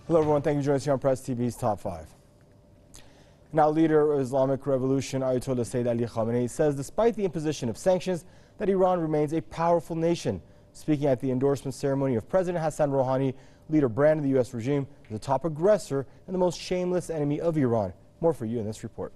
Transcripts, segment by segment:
Hello everyone, thank you for joining us here on Press TV's Top 5. Now, leader of Islamic Revolution Ayatollah Sayyid Ali Khamenei says despite the imposition of sanctions that Iran remains a powerful nation. Speaking at the endorsement ceremony of President Hassan Rouhani, leader branded the U.S. regime as the top aggressor and the most shameless enemy of Iran. More for you in this report.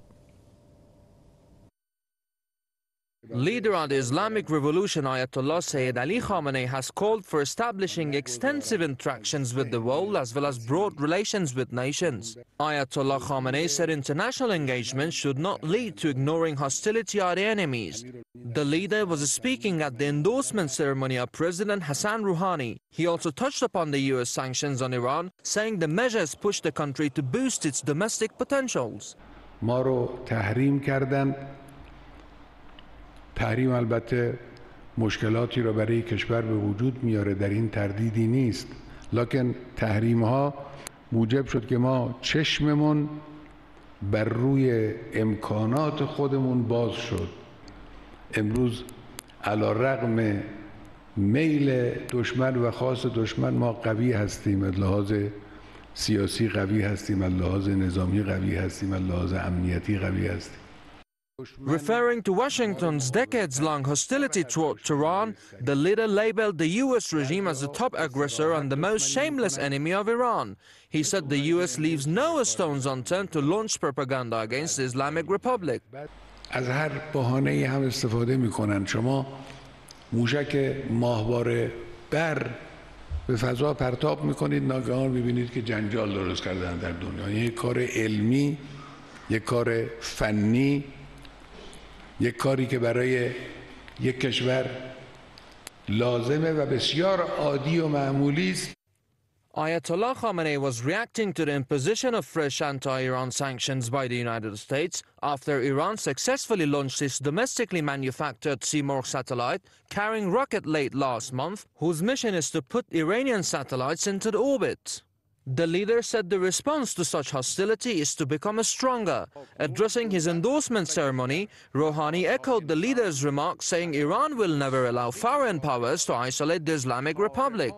Leader of the Islamic Revolution Ayatollah Sayyid Ali Khamenei has called for establishing extensive interactions with the world as well as broad relations with nations. Ayatollah Khamenei said international engagement should not lead to ignoring hostility of the enemies. The leader was speaking at the endorsement ceremony of President Hassan Rouhani. He also touched upon the U.S. sanctions on Iran, saying the measures push the country to boost its domestic potentials. ما رو تحریم کردند. تحریم البته مشکلاتی را برای کشور به وجود میاره، در این تردیدی نیست، لکن تحریم ها موجب شد که ما چشممون بر روی امکانات خودمون باز شد. امروز علی رغم میل دشمن و خاص دشمن ما قوی هستیم، از لحاظ سیاسی قوی هستیم، از لحاظ نظامی قوی هستیم، از لحاظ امنیتی قوی هستیم. Referring to Washington's decades-long hostility toward Tehran, the leader labeled the U.S. regime as the top aggressor and the most shameless enemy of Iran. He said the U.S. leaves no stones unturned to launch propaganda against the Islamic Republic. از هر بهانه‌ای هم استفاده می‌کنند. شما موشک ماهواره بر به فضا پرتاب می‌کنید، ناگهان می‌بینید که جنجال درست کردن در دنیا. یک کار علمی، یک کار فنی، یک کاری که برای یک کشور لازمه و بسیار عادی و معمولی است. Ayatollah Khamenei was reacting to the imposition of fresh anti-Iran sanctions by the United States after Iran successfully launched its domestically manufactured Seymour satellite carrying rocket late last month, whose mission is to put Iranian satellites into the orbit. The leader said the response to such hostility is to become stronger. Addressing his endorsement ceremony, Rouhani echoed the leader's remarks, saying Iran will never allow foreign powers to isolate the Islamic Republic.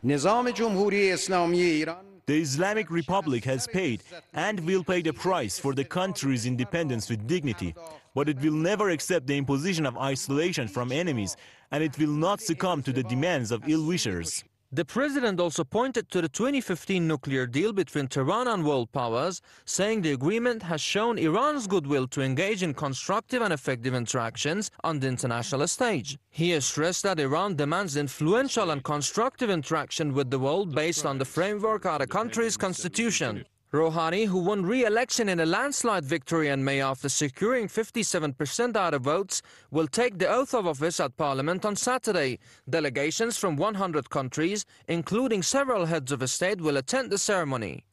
The Islamic Republic has paid and will pay the price for the country's independence with dignity, but it will never accept the imposition of isolation from enemies, and it will not succumb to the demands of ill-wishers. The president also pointed to the 2015 nuclear deal between Tehran and world powers, saying the agreement has shown Iran's goodwill to engage in constructive and effective interactions on the international stage. He has stressed that Iran demands influential and constructive interaction with the world based on the framework of the country's constitution. Rouhani, who won re-election in a landslide victory in May after securing 57% of the votes, will take the oath of office at Parliament on Saturday. Delegations from 100 countries, including several heads of state, will attend the ceremony.